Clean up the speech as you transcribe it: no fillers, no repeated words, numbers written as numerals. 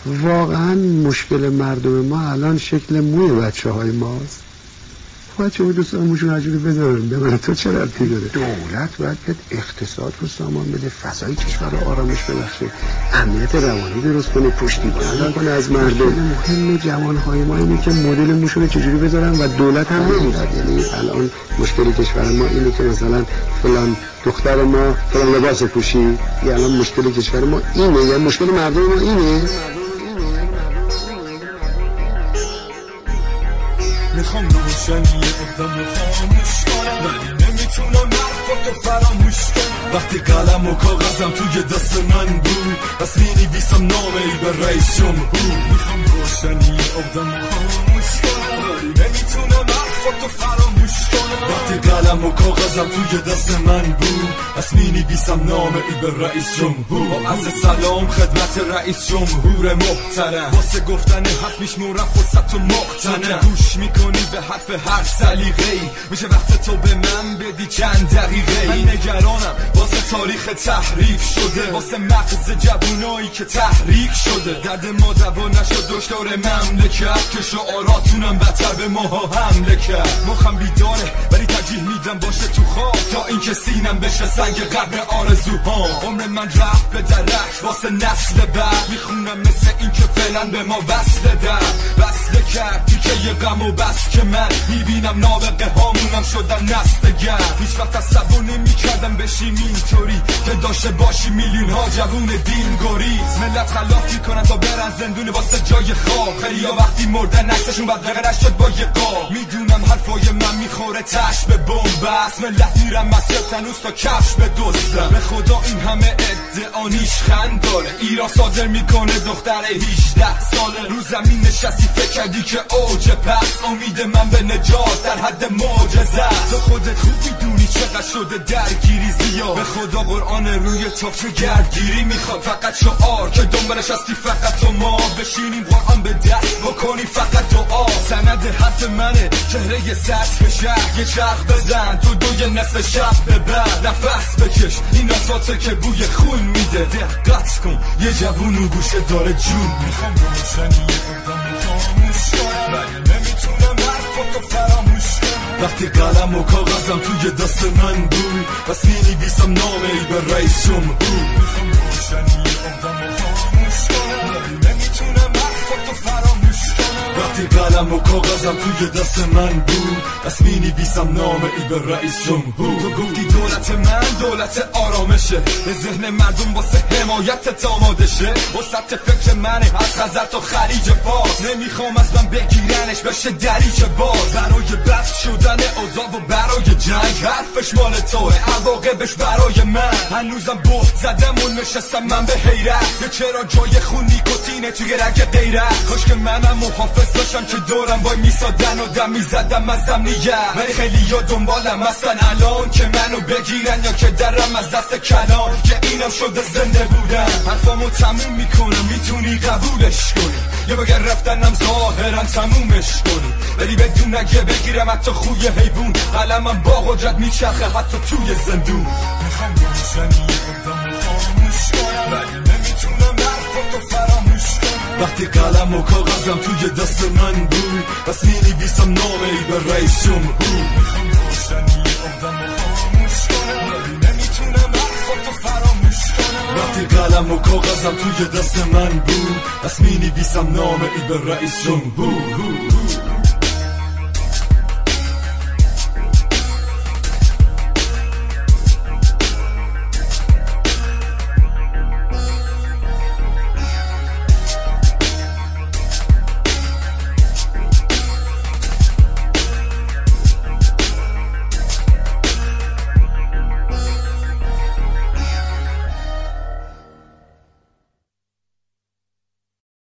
واقعا مشکل مردم ما الان شکل موی بچه های ماست. بچه های دوستان موشون عجوری بذارن به من تو چه ربطی داره؟ دولت باید بیاد اقتصاد رو سامان بده، فضای کشور رو آرامش ببخشه، امنیت روانی درست کنه، پشتیبانی کنه از مردم. مهم جوانهای ما اینه که مدل موشون رو چجوری بذارن و دولت هم نمیداد. یعنی الان مشکل کشور ما اینه که مثلا فلان دختر ما فلان لباس پوشی، یا الان مشکل کشور ما اینه، یا مشکل مردم ما اینه. میخوام روشنی اقدام رو خاموش کنم، ولی نمیتونم حرفاتو فراموش کنم. وقتی قلم و کاغذم توی دست من بود، پس مینویسم نامه ای به رئیس جمهور. میخوام روشنی اقدام رو خاموش کنم، ولی نمیتونم حرفاتو فراموش کنم. وقتی قلم و کاغذم توی دست من بود، پس مینویسم نامه ای به رئیس جمهور. با عرض سلام خدمت رئیس جمهور محترم، واسه گفتن حرف میشمورم فرصت و مقتنم. گوش میکنی به حرف هر سلیقه‌ای، میشه وقت تو به من بدی چند دقیقه. من نگرانم واسه تاریخ تحریف شده، واسه مغز جوونایی که تحریک شده. درد ما دوا نشد دکتر مملکت، که شعاراتونم بدتر به ماها حمله کرد. مخم بیداره ولی ترجیح میدم باشه تو خواب، تا اینکه سینم بشه سنگ قبر آرزوها. عمر من رفت به درک واسه نسل بعد، میخونم مثل این که فعلا به ما وصله وصله کرد تیکه یه غم و بس که من میبینم نابغه هامونم شدن نسل گرد. هیچ وقت تصور نمیکردم بشیم اینطوری که داشته باشی میلیون ها جوون دین گریز. ملت خلاف میکنن تا برن زندون واسه جای خواب، خیلی ها وقتی مردن عکسشون بدرقه نشد با یه قاب. میدونم حرفای من میخوره تش به بمب است، ملت میرم مسجد تنوز تا کفش به دزدم. به خدا این همه ادعا نیشخند داره، ایران صادر میکنه دختر 18 ساله. رو زمین نشستی فکر کردی که اوج پس، امید من به نجات در حد معجزه است. تو خودت خوب میدونی چقدر شده درگیری زیاد، به خدا قرآن روی تاق گردگیری میخواد. فقط شعار که دنبالش هستی فقط تو ما، بشینیم قرآن به دست بکنی فقط دعا. سند حرف منه چهره سطح شهر، یه چرخ بزن تو دوی نصف شب به بعد. نفس بکش این اصاته که بوی خون میده، دقت کن یه جوون و گوشه داره جون. میخوام روشنی اقدام خاموش کنم، ولی نمیتونم حرفاتو فراموش کنم. وقتی قلم و کاغذم توی دست من بود، پس مینویسم نامه ای به رئیس جمهور. میخوام روشنی اقدام خاموش کنم، ولی نمیتونم حرفاتو فراموش کنم. وقتی قلم و کاغذم توی دست من بود، پس مینویسم نامه ای به رئیس جمهور. تو گفتی دولت من دولت آرامشه، به ذهن مردم واسه حمایت آماده شه. وسط فکر منه از خزر تا خلیج فارس، نمیخوام از من بگیرنش بشه دریچه باز. برای بس شدن اوضاع و برای جنگ، حرفش مال توه عواقبش برای من. هنوزم بهت زدم و نشستم من به حیرت، چرا جای خون نیکوتینه توی رگ غیرت. کاش که منم محافظ داشتم که دورم وای میسادن و دم میزدم از امنیت. ولی خیلی ها دنبالم هستن الان که منو بگیرن، یا که درم از دست کلان که اینم شده زنده بودن. حرفامو تموم میکنم میتونی قبولش کنی، یا بگر رفتنم ظاهرا تمومش کنی. ولی بدون اگه بگیرم حتی خوی حیوون، قلمم با قدرت میچرخه حتی توی زندون. میخوام روشنی اقدام خاموش کنم، ولی نمیتونم حرفاتو فراموش کنم. وقتی قلم و کاغذم توی دست من بود، پس مینویسم نامه ای به رئیس جمهور. میخوام روشنی اقدام خاموش کنم، ولی نمیتونم حرفاتو فراموش کنم. وقتی قلم و کاغذم توی دست من بود، پس مینویسم نامه ای به رئیس جمهور.